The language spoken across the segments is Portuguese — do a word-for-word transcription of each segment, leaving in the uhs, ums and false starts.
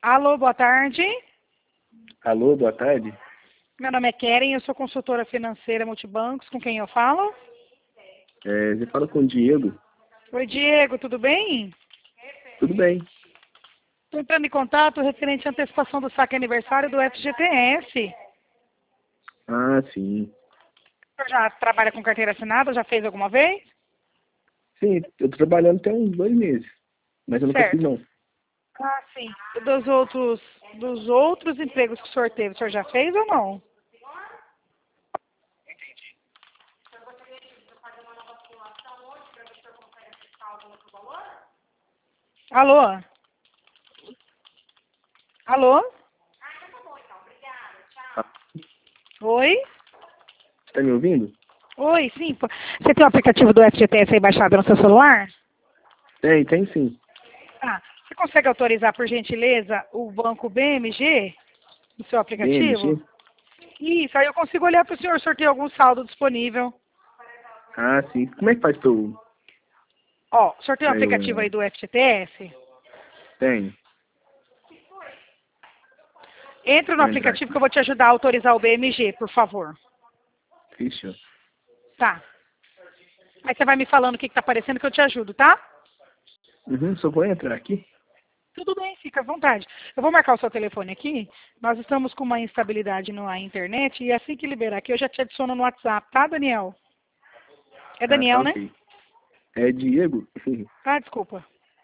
Alô, boa tarde. Alô, boa tarde. Meu nome é Keren, eu sou consultora financeira multibancos. Com quem eu falo? É, você fala com o Diego? Oi, Diego, tudo bem? Tudo bem. Estou entrando em contato referente à antecipação do saque aniversário do F G T S. Ah, sim. O senhor já trabalha com carteira assinada? Já fez alguma vez? Sim, eu tô trabalhando tem uns dois meses, mas eu nunca fiz Certo. não. Ah, sim. E dos outros, dos outros empregos que o senhor teve, o senhor já fez ou não? Alô? Alô? Ah, Oi? você tá me ouvindo? Oi, sim. pô. Você tem o aplicativo do F G T S aí baixado no seu celular? Tem, tem sim. Ah, você consegue autorizar, por gentileza, o banco B M G no seu aplicativo? B M G? Isso, aí eu consigo olhar para o senhor, o senhor tem algum saldo disponível. Ah, sim. Como é que faz pra eu... Ó, o senhor tem o Pra eu aplicativo é... aí do F G T S? Tenho. Entra no Vou entrar aplicativo aqui. que eu vou te ajudar a autorizar o B M G, por favor. Fechou. Tá. Aí você vai me falando o que está aparecendo que eu te ajudo, tá? Uhum, só vou entrar aqui. Tudo bem, fica à vontade. Eu vou marcar o seu telefone aqui. Nós estamos com uma instabilidade na internet e assim que liberar aqui eu já te adiciono no WhatsApp, tá, Daniel? É Ah, tá Daniel, né? ok. É Diego? Ah, desculpa.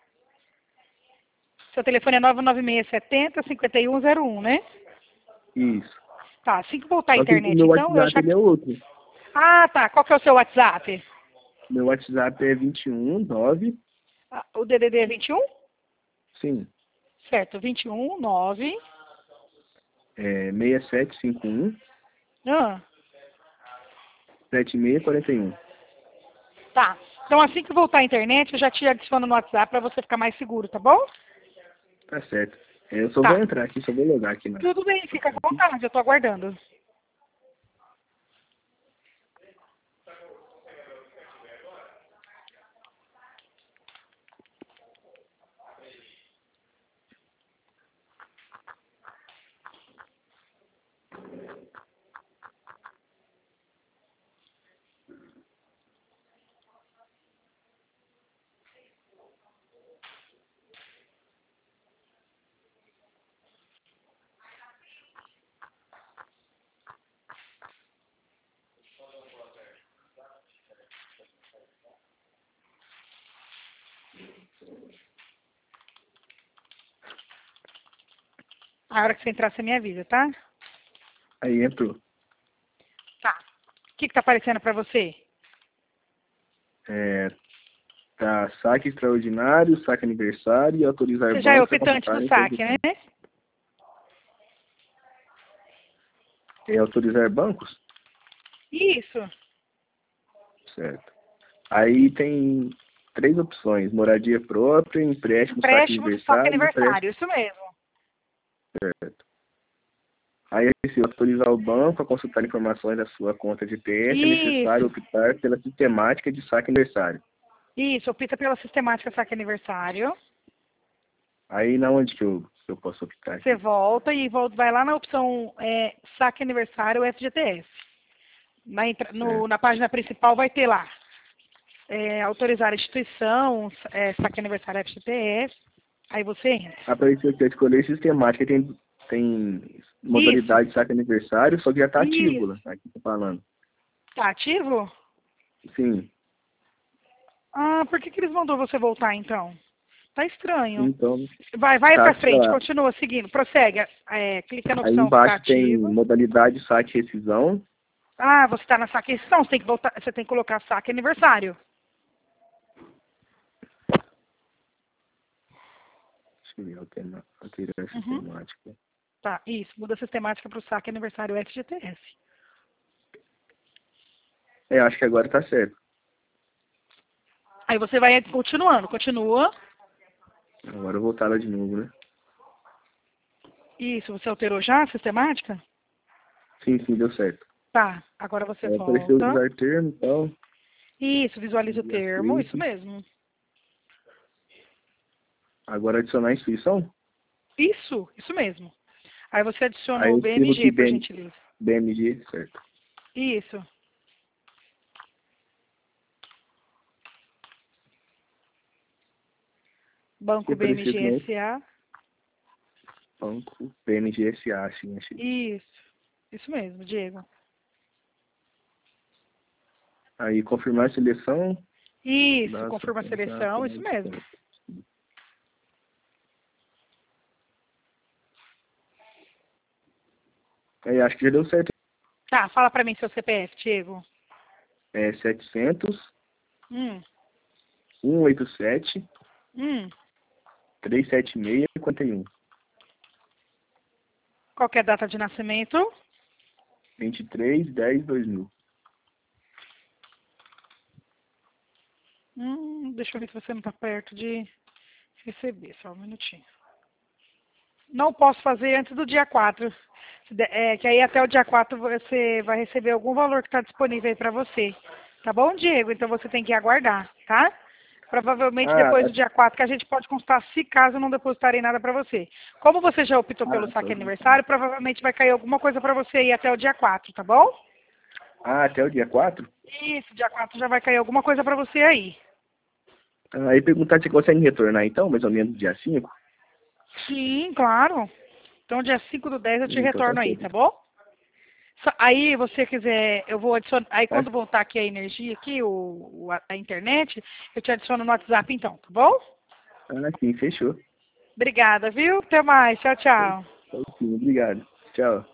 Seu telefone é nove nove seis sete zero, cinco um zero um, né? Isso. Tá, assim que voltar a Só que o internet, meu então, eu WhatsApp já... ele é outro. Ah, tá. Qual que é o seu WhatsApp? Meu WhatsApp é vinte e um nove. Ah, o D D D é vinte e um? Sim. Certo, vinte e um nove. É seis sete cinco um Ah, sete seis quatro um. tá. Então, assim que voltar a internet, eu já te adiciono no WhatsApp para você ficar mais seguro, tá bom? Tá certo. É, eu só vou Tá. entrar aqui, só vou logar aqui na... Tudo bem, fica à vontade, eu tô aguardando. A hora que você entrar, você me avisa, tá? Aí entrou. Tá. O que que tá aparecendo para você? É, tá, saque extraordinário, saque aniversário e autorizar Você já é bancos a optante do consultarem saque, né? posição. É autorizar bancos? Isso. Certo. Aí tem três opções: moradia própria, empréstimo, saque Empréstimo do saque aniversário e empréstimo. aniversário, isso mesmo. Certo. Aí, se autorizar o banco a consultar informações da sua conta de T S, é necessário Isso. optar pela sistemática de saque aniversário. Isso, opta pela sistemática saque aniversário. Aí, na onde que eu, que eu posso optar Você aqui? volta e volta, vai lá na opção é, saque aniversário F G T S. Na, entra- no- Certo. na página principal vai ter lá é, autorizar a instituição, é, saque aniversário F G T S. Aí você entra. Apareceu aqui a escolher sistemática, tem, tem Isso, modalidade de saque aniversário, só que já está ativo, isso. né? Aqui tá falando. Tá ativo? Sim. Ah, por que, que eles mandou você voltar então? Tá estranho. Então, Vai, vai tá, pra fica frente, lá. continua seguindo, prossegue. É, clica na Aí opção ficar embaixo tem ativo. modalidade saque e rescisão. Ah, você está na saque você tem que voltar, você tem que colocar saque aniversário. Deixa eu ver, alternar, alterar Uhum. sistemática. Tá, isso, muda a sistemática para o saque aniversário F G T S. É, acho que agora tá certo. Aí você vai continuando, continua. Agora eu vou voltar lá de novo, né? Isso, você alterou já a sistemática? Sim, sim, deu certo. Tá, agora você É, apareceu volta. usar termo e tal. Isso, visualiza o Enviar termo, isso Swift. mesmo. Agora adicionar a inscrição? Isso, isso mesmo. Aí você adiciona Aí o eu escrevo aqui B M G, por B M, gentileza. B M G, certo. Isso. Que Banco apareceu aqui, B M G né? S A. Banco B M G S A, sim, achei. Isso. Isso mesmo, Diego. Aí confirmar a seleção. Isso, Nossa, confirma a seleção, isso mesmo. Aí acho que já deu certo. Tá, fala pra mim seu C P F, Diego. É setecentos, Hum, cento e oitenta e sete, hum. trezentos e setenta e seis, cinquenta e um. Qual que é a data de nascimento? vinte e três de dez de dois mil. Hum, deixa eu ver se você não tá perto de receber, só um minutinho. Não posso fazer antes do dia quatro. Se der- É, que aí até o dia quatro você vai receber algum valor que está disponível aí para você. Tá bom, Diego? Então você tem que aguardar, tá? Provavelmente Ah, depois do dia quatro que a gente pode constar se caso não depositarem nada para você. Como você já optou pelo ah, saque aniversário, provavelmente vai cair alguma coisa para você aí até o dia quatro, tá bom? ah, até o dia quatro? Isso, dia quatro já vai cair alguma coisa para você aí. Aí perguntar se você consegue retornar então, mais ou menos dia cinco. Sim, claro. Então dia cinco do dez eu te Então tá retorno aí, certo. tá bom? Só- Aí você quiser, eu vou adicionar, aí Tá? quando voltar aqui a energia, aqui, o, o- a, a internet, eu te adiciono no WhatsApp então, tá bom? Ah, sim, fechou. Obrigada, viu? Até mais. Tchau, tchau. Sim, obrigado. Tchau.